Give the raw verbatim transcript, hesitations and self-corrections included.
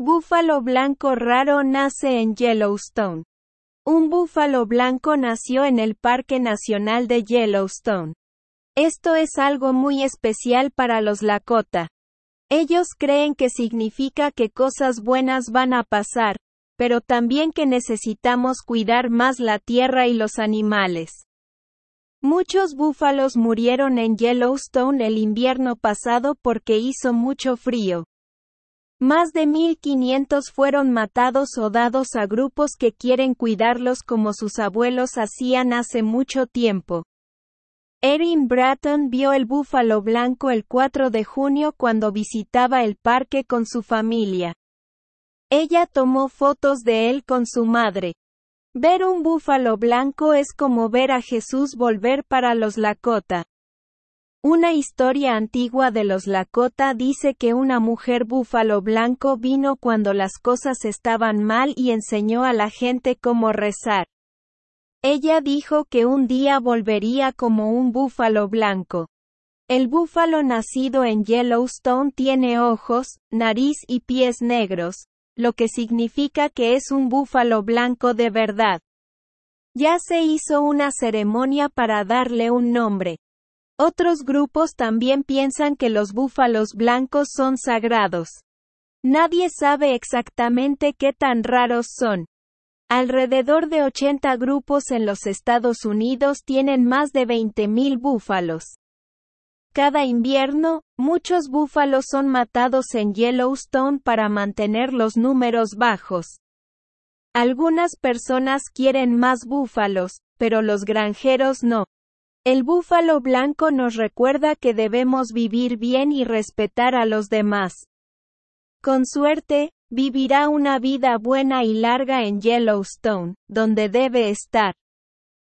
Búfalo blanco raro nace en Yellowstone. Un búfalo blanco nació en el Parque Nacional de Yellowstone. Esto es algo muy especial para los Lakota. Ellos creen que significa que cosas buenas van a pasar, pero también que necesitamos cuidar más la tierra y los animales. Muchos búfalos murieron en Yellowstone el invierno pasado porque hizo mucho frío. Más de mil quinientos fueron matados o dados a grupos que quieren cuidarlos como sus abuelos hacían hace mucho tiempo. Erin Bratton vio el búfalo blanco el cuatro de junio cuando visitaba el parque con su familia. Ella tomó fotos de él con su madre. Ver un búfalo blanco es como ver a Jesús volver para los Lakota. Una historia antigua de los Lakota dice que una mujer búfalo blanco vino cuando las cosas estaban mal y enseñó a la gente cómo rezar. Ella dijo que un día volvería como un búfalo blanco. El búfalo nacido en Yellowstone tiene ojos, nariz y pies negros, lo que significa que es un búfalo blanco de verdad. Ya se hizo una ceremonia para darle un nombre. Otros grupos también piensan que los búfalos blancos son sagrados. Nadie sabe exactamente qué tan raros son. Alrededor de ochenta grupos en los Estados Unidos tienen más de veinte mil búfalos. Cada invierno, muchos búfalos son matados en Yellowstone para mantener los números bajos. Algunas personas quieren más búfalos, pero los granjeros no. El búfalo blanco nos recuerda que debemos vivir bien y respetar a los demás. Con suerte, vivirá una vida buena y larga en Yellowstone, donde debe estar.